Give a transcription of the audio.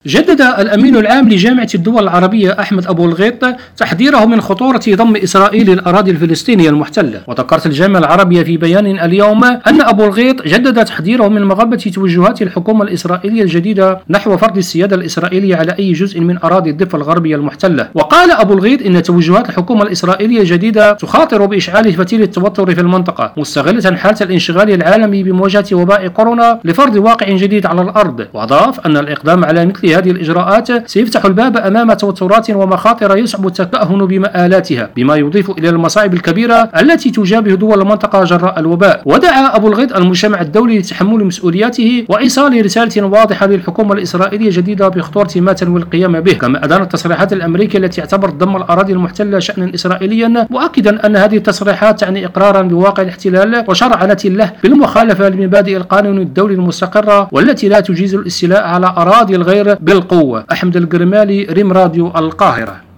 جدد الأمين العام لجامعة الدول العربية أحمد أبو الغيط تحذيره من خطورة ضم إسرائيل الأراضي الفلسطينية المحتلة. وذكرت الجامعة العربية في بيان اليوم أن أبو الغيط جدد تحذيره من مغبة توجهات الحكومة الإسرائيلية الجديدة نحو فرض السيادة الإسرائيلية على أي جزء من أراضي الضفة الغربية المحتلة. وقال أبو الغيط إن توجهات الحكومة الإسرائيلية الجديدة تخاطر بإشعال فتيل التوتر في المنطقة، مستغلة حالة الانشغال العالمي بمواجهة وباء كورونا لفرض واقع جديد على الأرض. وأضاف أن الإقدام على مثل هذه الإجراءات سيفتح الباب أمام توترات ومخاطر يصعب التكهن بمآلاتها، بما يضيف إلى المصاعب الكبيرة التي تجابه دول المنطقة جراء الوباء. ودعا أبو الغيط المجتمع الدولي لتحمل مسؤولياته وإيصال رسالة واضحة للحكومة الإسرائيلية الجديدة بخطورة ما تنوي القيام به. كما أدان التصريحات الأمريكية التي اعتبرت ضم الأراضي المحتلة شأنا إسرائيليا، مؤكدا أن هذه التصريحات تعني إقرارا بواقع الاحتلال وشرعنة له بالمخالفة لمبادئ القانون الدولي المستقرة والتي لا تجيز الاستيلاء على أراضي الغير بالقوة. أحمد القرمالي، ريم راديو القاهرة.